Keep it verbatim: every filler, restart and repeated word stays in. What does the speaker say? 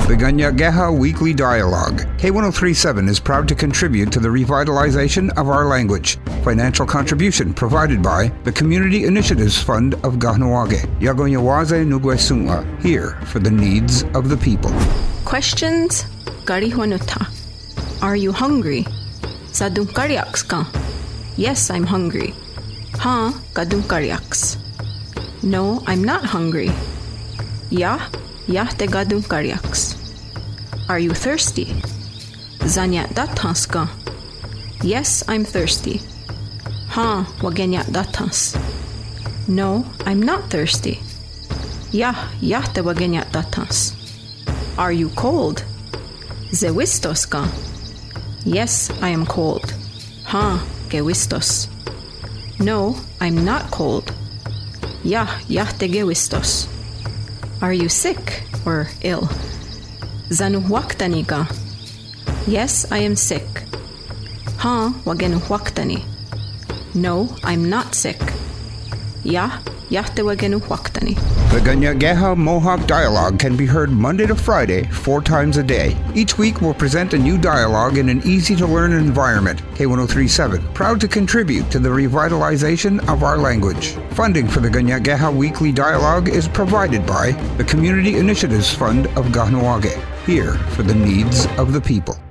The Ganyageha Weekly Dialogue. K ten thirty-seven is proud to contribute to the revitalization of our language. Financial contribution provided by the Community Initiatives Fund of Kahnawake. Yagonyawaze Nugwesunga, here for the needs of the people. Questions? Garihuanuta. Are you hungry? Sadungkaryaks ka? Yes, I'm hungry. Ha, kadungkaryaks. No, I'm not hungry. Ya, ya te gadungkaryaks. Are you thirsty? Zanyat datans ka? Yes, I'm thirsty. Ha, wagenyat datans. No, I'm not thirsty. Ya, ya te wagenyat datans. Are you cold? Zewistos ka? Yes, I am cold. Ha, gewistos. No, I'm not cold. Ya, ya te gewistos. Are you sick or ill? Zanuhwaktani ka? Yes, I am sick. Ha, wagenuhwaktani. No, I'm not sick. Ya, ya te wagenuhwaktani. The Ganyageha Mohawk Dialogue can be heard Monday to Friday, four times a day. Each week we'll present a new dialogue in an easy-to-learn environment. K ten thirty-seven, proud to contribute to the revitalization of our language. Funding for the Ganyageha Weekly Dialogue is provided by the Community Initiatives Fund of Kahnawake, here for the needs of the people.